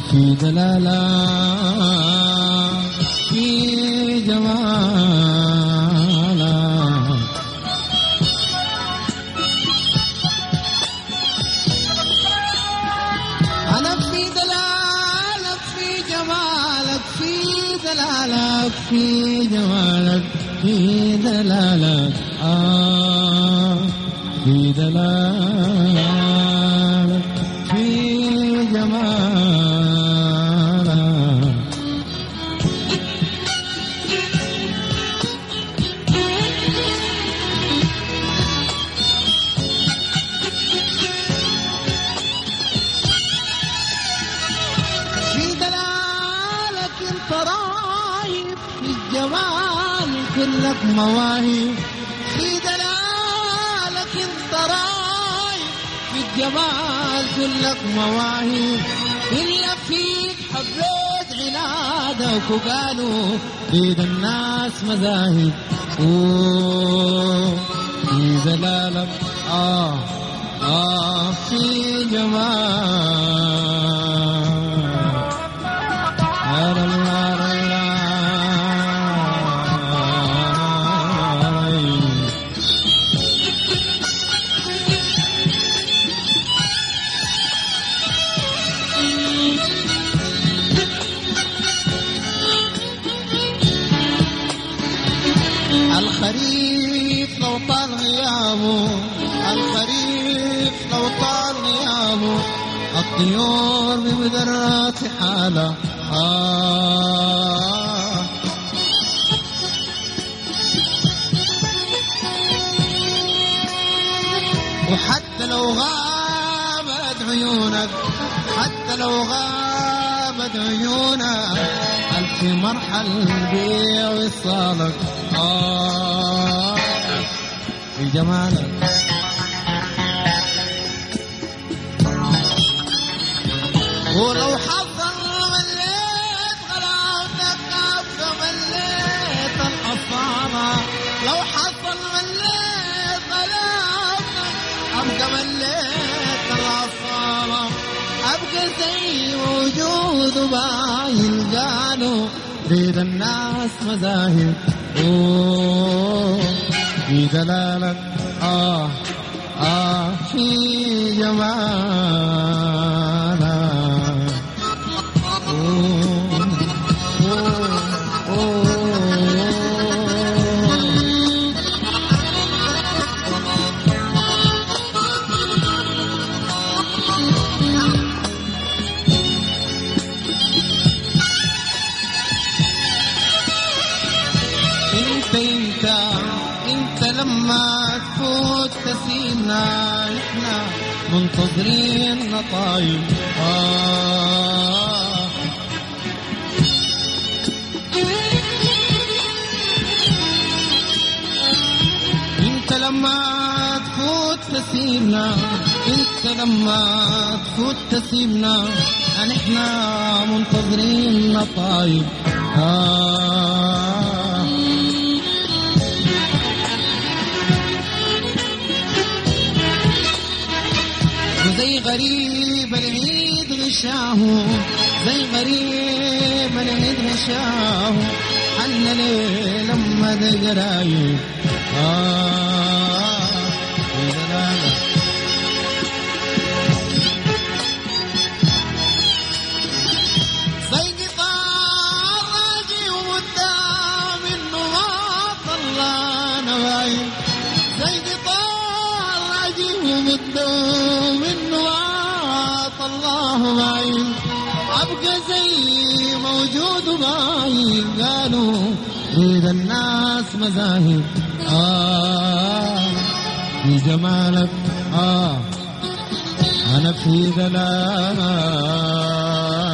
في دلالة في جمالة. أنا في دلالك في جمالك في دلالك في جمالك في دلالك في دلالك في جمالك. في دلالك انت رايب في الجمال كلك مواهب. في دلالك انت رايب في الجمال كلك مواهب. إلا فيك حبيت عنادك وقالوا بيد الناس مذاهب. في دلالك في جمال. الخريف لو طال غيابه، الخريف لو طال غيابه، الطيور بمدرات حالة. وحتى لو غابت عيونك، حتى لو غابت عيونك، ألف مرحل بيع وصالك في جمالك. ولو حصل مليت غلاوتك أبقى مليت الحصانة. لو حصل مليت غلاوتك أبقى مليت الحصانة. أبقى زي وجود باين قالوا بيد الناس مذاهب. في دلالك في جمالك. انت لما تفوت تسيبنا نحنا منتظرين نطايب. انت لما تفوت تسيبنا، انت لما تفوت تسيبنا نحنا منتظرين نطايب. زي غريب العيد غشاه، زي غريب العيد غشاه، حن ليه لما ذا قرايب. زي قطار راجي وقدام انه ما طلع نوايب. زي قطار راجي وقدام الله باين. أبقى زي موجود باين قالوا بيد الناس مذاهب. في جمالك أنا في دلالك.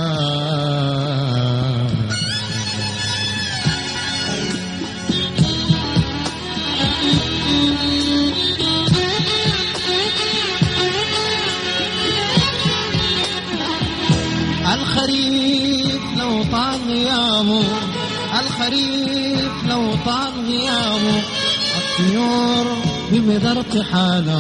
الخريف لو طال غيابه، الخريف لو طال غيابه، الطيور بمدى ارتحاله.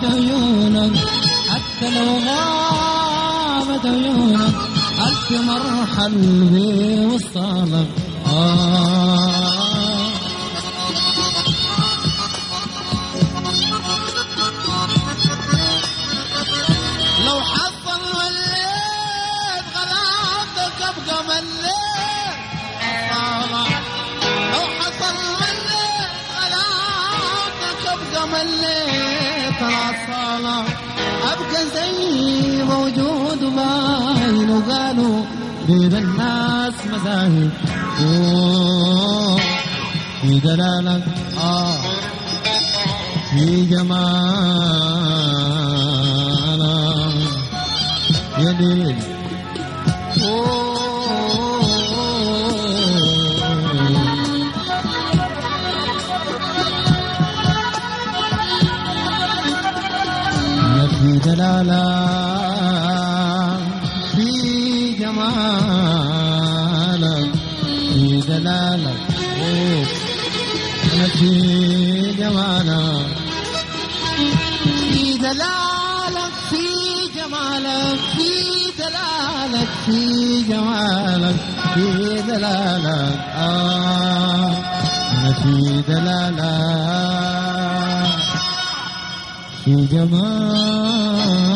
عيونك حتى لو غابت عيونك ألف مرحل بوصالك لو حصل مليت غلاطك أبقى مليت أصالك لو حصل مليت غلاطك أبقى مليت الأصالة أبقى زي موجود باين وقالوا بين الناس مذاهب في دلالك في جمالك يا ليل في دلالك في جمالك في دلالك في جمالك في دلالك في جمالك في دلالك في جمالك في دلالك أنا في دلالك في جمالك